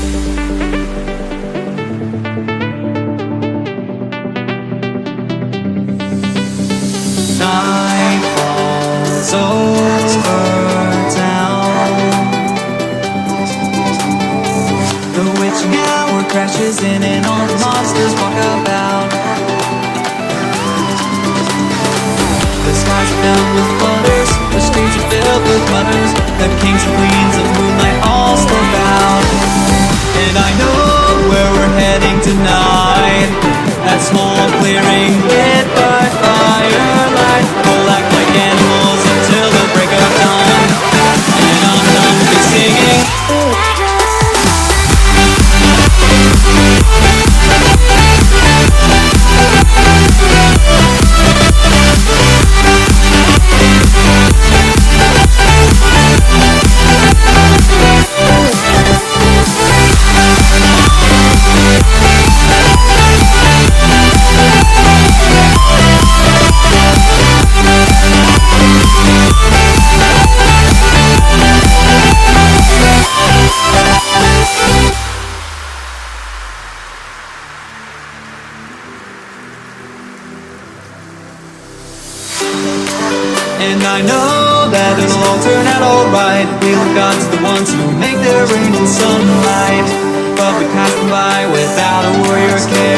Night falls over town. The witching hour crashes in and all the monsters walk about. The skies are filled with flutters, the streets are filled with mutters. The kings and queens of moonlight all step out. And I know where we're heading tonight. That small clearing lit by firelight. We'll act like animals until the break of dawn. And I'm humbly singing. And I know that it'll all turn out alright. We look God's the ones who make their rain in sunlight. But we pass them by without a worry or care.